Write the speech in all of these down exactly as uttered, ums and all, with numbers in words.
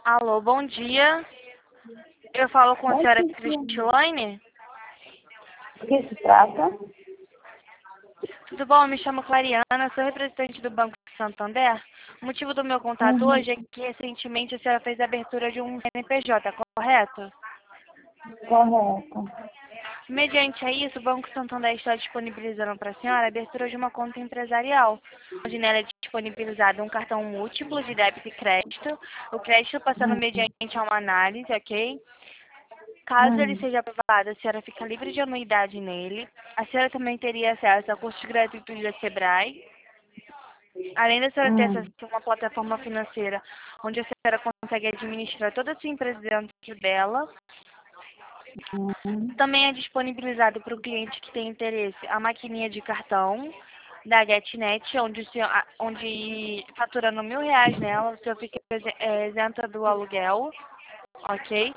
Alô, bom dia. Eu falo com a Bom senhora dia. Cristiane. O que se trata? Tudo bom? Eu me chamo Clariana, sou representante do Banco Santander. O motivo do meu contato Uhum. hoje é que recentemente a senhora fez a abertura de um C N P J, correto? Correto. Mediante a isso, o Banco Santander está disponibilizando para a senhora a abertura de uma conta empresarial, onde nela é disponibilizado um cartão múltiplo de débito e crédito, o crédito passando Uhum. mediante a uma análise, ok? Caso ele Uhum. seja aprovado, a senhora fica livre de anuidade nele. A senhora também teria acesso a cursos gratuitos da Sebrae. Além da senhora ter acesso Uhum. a uma plataforma financeira, onde a senhora consegue administrar toda a sua empresa dentro dela. Uhum. Também é disponibilizado para o cliente que tem interesse a maquininha de cartão da GetNet, onde, o senhor, a- onde faturando mil reais nela, o senhor fica isen- é, isenta do aluguel, ok?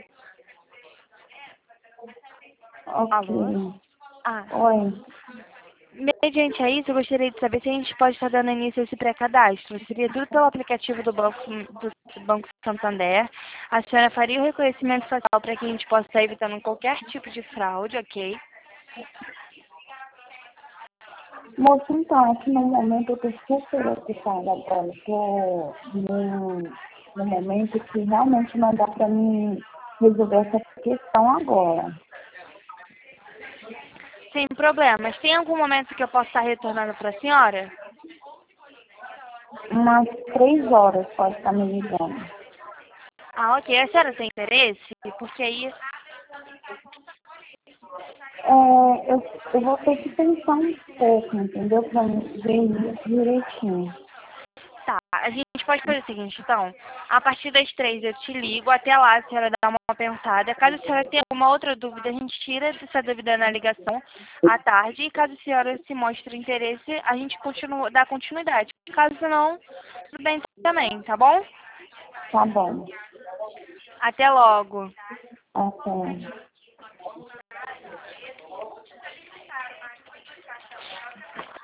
Ok. Alô? Ah, Oi. mediante a isso, eu gostaria de saber se a gente pode estar dando início a esse pré-cadastro. Seria tudo pelo aplicativo do Banco, do Banco Santander. A senhora faria o reconhecimento facial para que a gente possa estar evitando qualquer tipo de fraude, ok? Moço, então, é que no momento eu estou super ocupada agora. Estou num, num momento que realmente não dá para mim resolver essa questão agora. Sem problemas. Tem algum momento que eu possa estar retornando para a senhora? Umas três horas pode estar me ligando. Ah, ok. A senhora tem interesse? Porque aí, É, eu, eu vou ter que pensar um pouco, entendeu? Para ver isso direitinho. tá. A gente pode fazer o seguinte, então. A partir das três eu te ligo. Até lá a senhora dá uma pensada. Caso a senhora tenha alguma outra dúvida, a gente tira essa dúvida na ligação à tarde. E caso a senhora se mostre interesse, a gente continua, dá continuidade. Caso não, tudo bem também, tá bom? Tá bom. Até logo. Até.